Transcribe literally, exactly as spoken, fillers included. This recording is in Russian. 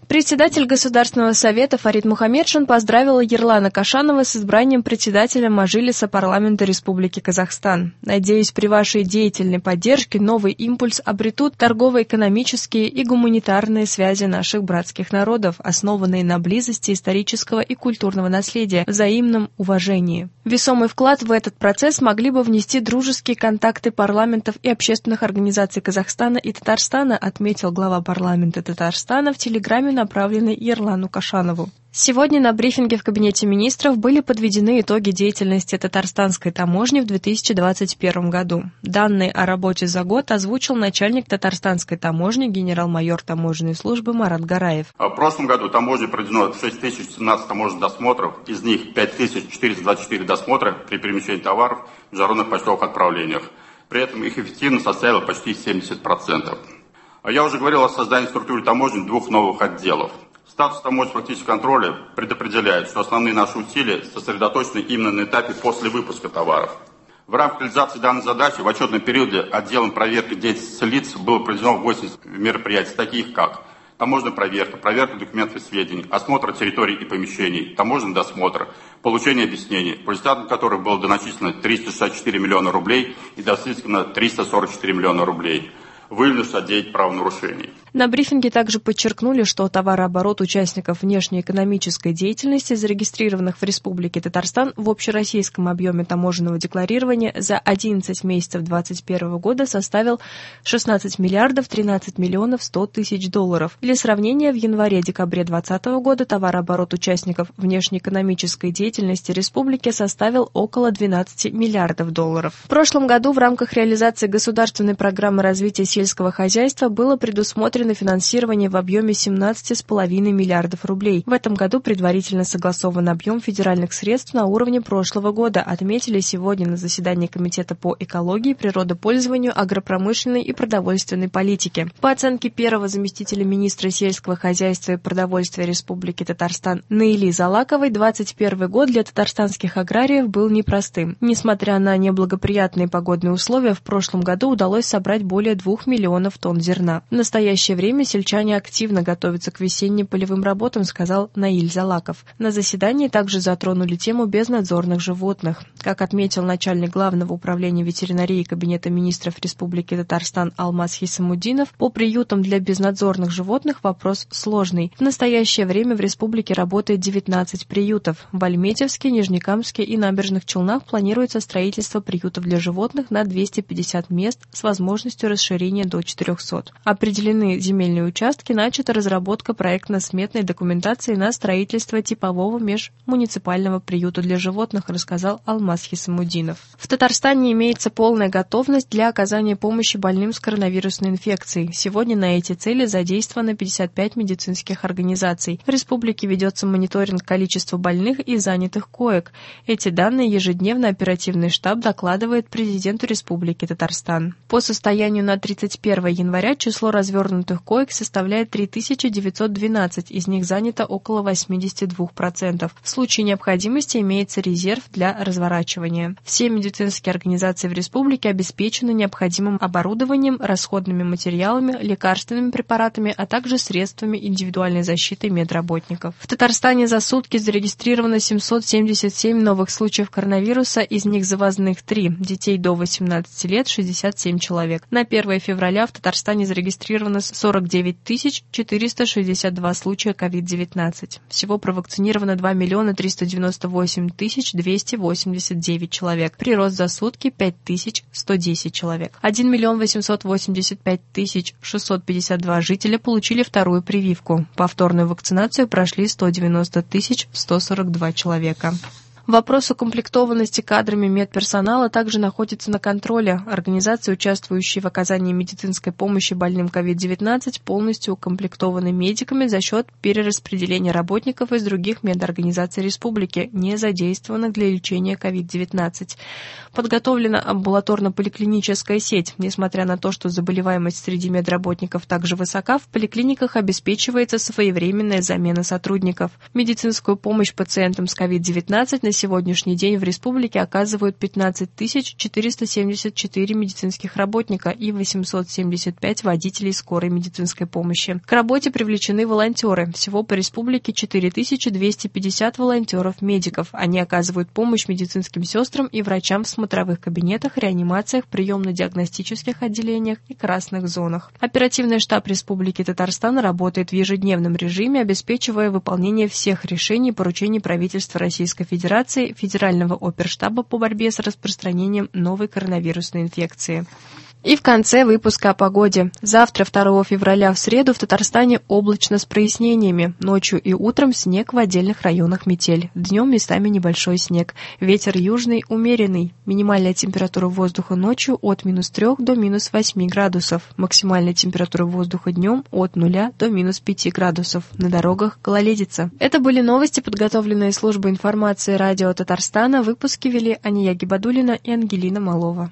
Председатель Государственного совета Фарид Мухаммедшин поздравила Ерлана Кошанова с избранием председателя Мажилиса парламента Республики Казахстан. Надеюсь, при вашей деятельной поддержке новый импульс обретут торгово-экономические и гуманитарные связи наших братских народов, основанные на близости исторического и культурного наследия, взаимном уважении. Весомый вклад в этот процесс могли бы внести дружеские контакты парламентов и общественных организаций Казахстана и Татарстана, отметил глава парламента Татарстана в телеграмме, направленной Ерлану Кошанову. Сегодня на брифинге в Кабинете министров были подведены итоги деятельности татарстанской таможни в две тысячи двадцать первом году. Данные о работе за год озвучил начальник татарстанской таможни генерал-майор таможенной службы Марат Гараев. В прошлом году таможне проведено шесть тысяч семнадцать таможенных досмотров, из них пять тысяч четыреста двадцать четыре досмотра при перемещении товаров в международных почтовых отправлениях. При этом их эффективность составила почти семьдесят процентов. Я уже говорил о создании в структуре таможни двух новых отделов. Статус таможни фактического контроля предопределяет, что основные наши усилия сосредоточены именно на этапе после выпуска товаров. В рамках реализации данной задачи в отчетном периоде отделом проверки деятельности лиц было проведено восемьдесят мероприятий, таких как таможенная проверка, проверка документов и сведений, осмотр территорий и помещений, таможенный досмотр, получение объяснений, по результатам которых было доначислено триста шестьдесят четыре миллиона рублей и досыскано триста сорок четыре миллиона рублей. Выявлено шестьдесят девять правонарушений. На брифинге также подчеркнули, что товарооборот участников внешнеэкономической деятельности, зарегистрированных в Республике Татарстан в общероссийском объеме таможенного декларирования за одиннадцать месяцев две тысячи двадцать первого года составил шестнадцать миллиардов тринадцать миллионов сто тысяч долларов. Для сравнения, в январе-декабре две тысячи двадцатого года товарооборот участников внешнеэкономической деятельности республики составил около двенадцать миллиардов долларов. В прошлом году в рамках реализации государственной программы развития сельского хозяйства было предусмотрено финансирование в объеме семнадцать целых пять десятых миллиардов рублей. В этом году предварительно согласован объем федеральных средств на уровне прошлого года, отметили сегодня на заседании Комитета по экологии, природопользованию, агропромышленной и продовольственной политике. По оценке первого заместителя министра сельского хозяйства и продовольствия Республики Татарстан Наили Залаковой, двадцать первый год для татарстанских аграриев был непростым. Несмотря на неблагоприятные погодные условия, в прошлом году удалось собрать более двух миллионов тонн зерна. В настоящее время сельчане активно готовятся к весенним полевым работам, сказал Наиль Залаков. На заседании также затронули тему безнадзорных животных. Как отметил начальник Главного управления ветеринарии Кабинета министров Республики Татарстан Алмаз Хисамудинов, по приютам для безнадзорных животных вопрос сложный. В настоящее время в республике работает девятнадцать приютов. В Альметьевске, Нижнекамске и Набережных Челнах планируется строительство приютов для животных на двести пятьдесят мест с возможностью расширения до четырехсот. Определены земельные участки, начата разработка проектно-сметной документации на строительство типового межмуниципального приюта для животных, рассказал Алмаз Хисамудинов. В Татарстане имеется полная готовность для оказания помощи больным с коронавирусной инфекцией. Сегодня на эти цели задействовано пятьдесят пять медицинских организаций. В республике ведется мониторинг количества больных и занятых коек. Эти данные ежедневно оперативный штаб докладывает президенту Республики Татарстан. По состоянию на тридцать первое января число развернутых коек составляет три тысячи девятьсот двенадцать, из них занято около восемьдесят два процента. В случае необходимости имеется резерв для разворачивания. Все медицинские организации в республике обеспечены необходимым оборудованием, расходными материалами, лекарственными препаратами, а также средствами индивидуальной защиты медработников. В Татарстане за сутки зарегистрировано семьсот семьдесят семь новых случаев коронавируса, из них завозных три, детей до восемнадцати лет шестьдесят семь человек. На первое февраля в Татарстане зарегистрировано сорок девять тысяч четыреста шестьдесят два случая ковид девятнадцать. Всего провакцинировано два миллиона триста девяносто восемь тысяч двести восемьдесят девять человек. Прирост за сутки пять тысяч сто десять человек. один миллион восемьсот восемьдесят пять тысяч шестьсот пятьдесят два жителя получили вторую прививку. Повторную вакцинацию прошли сто девяносто тысяч сто сорок два человека. Вопрос укомплектованности кадрами медперсонала также находится на контроле. Организации, участвующие в оказании медицинской помощи больным ковид девятнадцать, полностью укомплектованы медиками за счет перераспределения работников из других медорганизаций республики, не задействованных для лечения ковид девятнадцать. Подготовлена амбулаторно-поликлиническая сеть. Несмотря на то, что заболеваемость среди медработников также высока, в поликлиниках обеспечивается своевременная замена сотрудников. Медицинскую помощь пациентам с ковид девятнадцать на сегодняшний день в республике оказывают пятнадцать тысяч четыреста семьдесят четыре медицинских работника и восемьсот семьдесят пять водителей скорой медицинской помощи. К работе привлечены волонтеры. Всего по республике четыре тысячи двести пятьдесят волонтеров-медиков. Они оказывают помощь медицинским сестрам и врачам в смотровых кабинетах, реанимациях, приемно-диагностических отделениях и красных зонах. Оперативный штаб Республики Татарстан работает в ежедневном режиме, обеспечивая выполнение всех решений и поручений правительства Российской Федерации, Федерального оперштаба по борьбе с распространением новой коронавирусной инфекции. И в конце выпуска о погоде. Завтра, второго февраля, в среду, в Татарстане облачно с прояснениями. Ночью и утром снег, в отдельных районах метель. Днем местами небольшой снег. Ветер южный умеренный. Минимальная температура воздуха ночью от минус трех до минус восьми градусов. Максимальная температура воздуха днем от нуля до минус пяти градусов. На дорогах гололедица. Это были новости, подготовленные службой информации радио Татарстана. Выпуски вели Ания Гибадуллина и Ангелина Малова.